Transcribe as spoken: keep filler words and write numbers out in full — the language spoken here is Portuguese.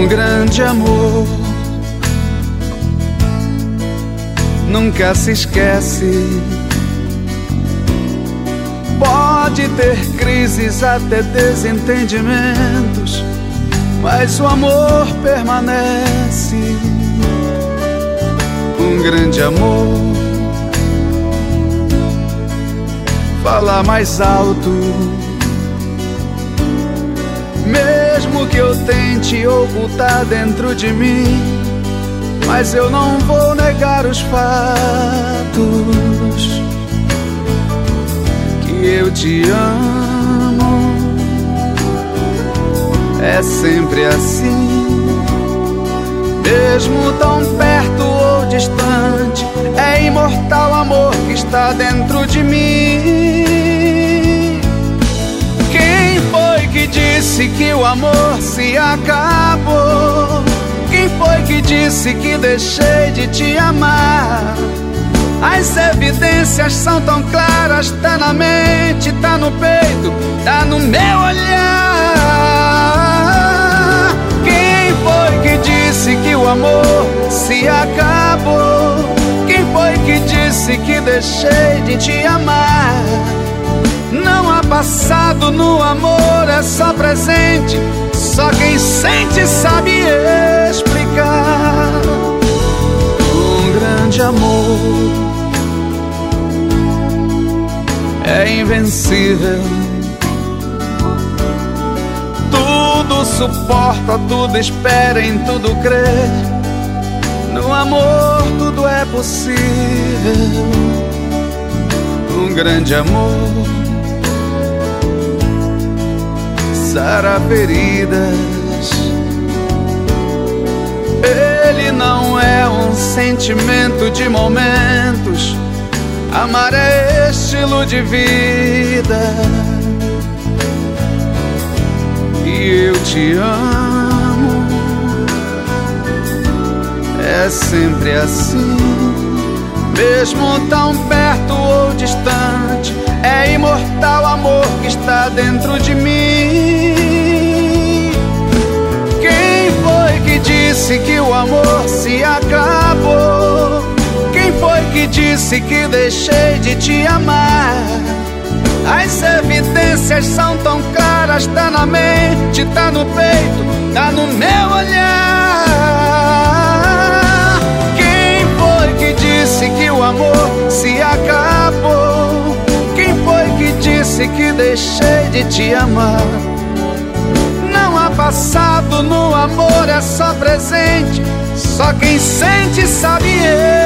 Um grande amor nunca se esquece. Pode ter crises, até desentendimentos, mas o amor permanece. Um grande amor fala mais alto. Mesmo que eu tente ocultar dentro de mim, mas eu não vou negar os fatos, que eu te amo. É sempre assim, mesmo tão perto ou distante. É imortal o amor que está dentro de mim. Quem foi que disse que o amor se acabou? Quem foi que disse que deixei de te amar? As evidências são tão claras, tá na mente, tá no peito, tá no meu olhar. Quem foi que disse que o amor se acabou? Quem foi que disse que deixei de te amar? Não há passado no amor, é só presente. Só quem sente sabe explicar. Um grande amor é invencível. Tudo suporta, tudo espera, em tudo crê. No amor tudo é possível. Um grande amor sara feridas. Ele não é um sentimento de momentos. Amar é estilo de vida. E eu te amo. É sempre assim, mesmo tão perto ou distante. É imortal o amor que está dentro de mim. Quem foi que disse que o amor se acabou? Quem foi que disse que deixei de te amar? As evidências são tão claras, tá na mente, tá no peito, tá no meu olhar. Quem foi que disse que o amor se acabou? Quem foi que disse que deixei de te amar? Não há passado no amor, é só presente. Só quem sente sabe eu